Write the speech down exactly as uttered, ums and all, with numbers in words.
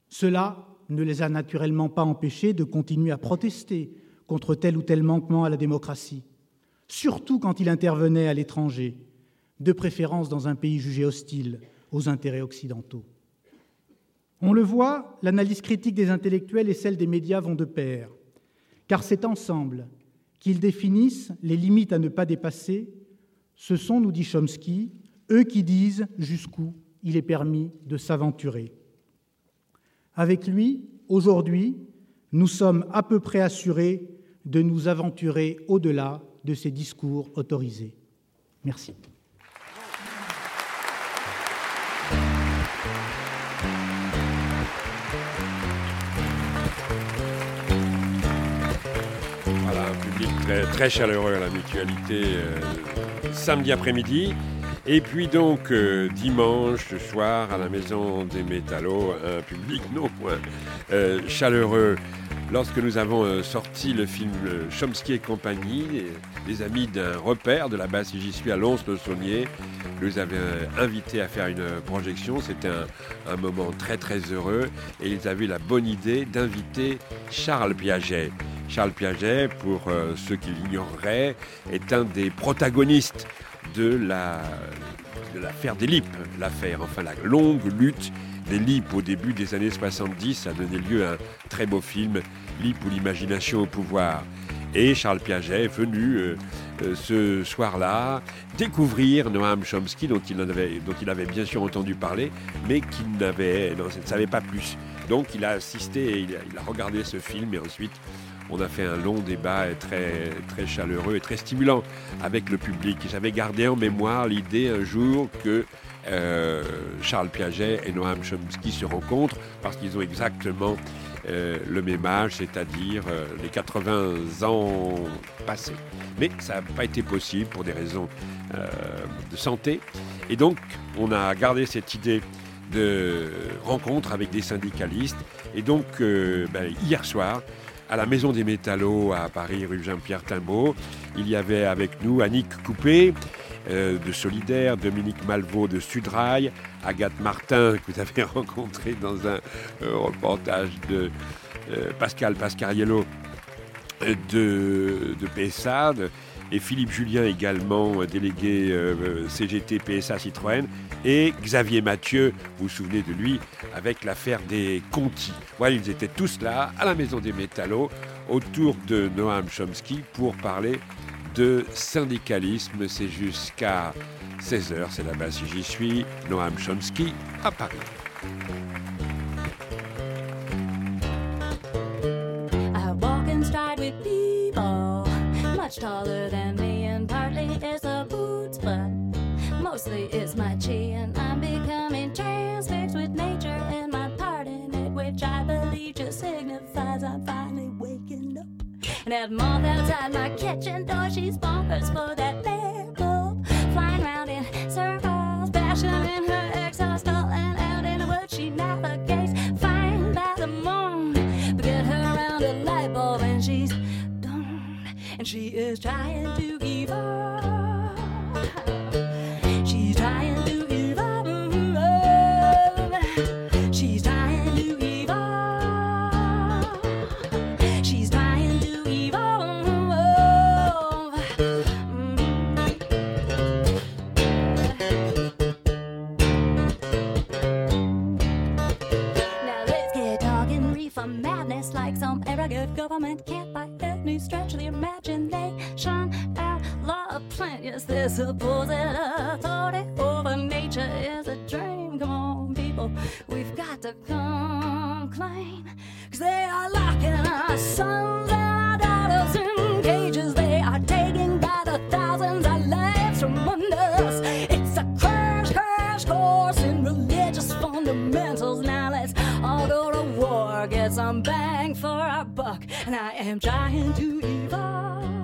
Cela ne les a naturellement pas empêchés de continuer à protester contre tel ou tel manquement à la démocratie, surtout quand il intervenait à l'étranger, de préférence dans un pays jugé hostile aux intérêts occidentaux. On le voit, l'analyse critique des intellectuels et celle des médias vont de pair, car c'est ensemble qu'ils définissent les limites à ne pas dépasser. Ce sont, nous dit Chomsky, eux qui disent jusqu'où il est permis de s'aventurer. Avec lui, aujourd'hui, nous sommes à peu près assurés de nous aventurer au-delà de ces discours autorisés. Merci. Voilà, un public très, très chaleureux à la Mutualité euh, samedi après-midi. Et puis donc, euh, dimanche soir, à la Maison des Métallos, un public non moins euh, chaleureux. Lorsque nous avons euh, sorti le film euh, Chomsky et compagnie, les amis d'un repère de la base J'y suis à Lons-le-Saunier, nous avaient euh, invités à faire une projection. C'était un, un moment très très heureux et ils avaient la bonne idée d'inviter Charles Piaget. Charles Piaget, pour euh, ceux qui l'ignoreraient, est un des protagonistes de, la, de l'affaire des Lippes, l'affaire, enfin la longue lutte des Lippes au début des années soixante-dix a donné lieu à un très beau film, Lippes ou l'imagination au pouvoir. Et Charles Piaget est venu euh, euh, ce soir-là découvrir Noam Chomsky, dont il, en avait, dont il avait bien sûr entendu parler, mais qu'il n'avait, non, ne savait pas plus. Donc il a assisté, il a, il a regardé ce film et ensuite on a fait un long débat très, très chaleureux et très stimulant avec le public. J'avais gardé en mémoire l'idée un jour que euh, Charles Piaget et Noam Chomsky se rencontrent parce qu'ils ont exactement euh, le même âge, c'est-à-dire euh, les quatre-vingts ans passés. Mais ça n'a pas été possible pour des raisons euh, de santé. Et donc, on a gardé cette idée de rencontre avec des syndicalistes. Et donc, euh, ben, hier soir, à la Maison des Métallos à Paris, rue Jean-Pierre Timbaud, il y avait avec nous Annick Coupé euh, de Solidaire, Dominique Malvaux de Sudrail, Agathe Martin que vous avez rencontré dans un euh, reportage de euh, Pascal Pascariello euh, de, de P S A, de, et Philippe Julien également, délégué euh, C G T P S A Citroën, et Xavier Mathieu, vous vous souvenez de lui, avec l'affaire des Conti. Voilà, ils étaient tous là, à la Maison des Métallos, autour de Noam Chomsky, pour parler de syndicalisme. C'est jusqu'à seize heures, c'est là-bas si j'y suis, Noam Chomsky à Paris. I walk and stride with people much taller than me, and partly it's the boots, but mostly it's my chin. I'm becoming transfixed with nature and my part in it, which I believe just signifies I'm finally waking up. And that moth outside my kitchen door, she's bonkers for that bare bulb, flying round in circles, bashing in her exhaust, and out in the woods she navigates, fine by the moon, but get her around a light bulb and she's done, and she is trying to give up. She's trying to give up. She's trying to give up. She's trying to give up. Now let's get talking reefer madness, like some arrogant government can't by any stretch of the imagination outlaw a plant. Yes, this supposed authority over nature is a dream. Come on, people, we've got to come clean, 'cause they are locking our sons and our daughters in cages. They are taking by the thousands our lives from under us. It's a crash, crash course in religious fundamentals. Now let's all go to war, get some bang for our buck. And I am trying to evolve.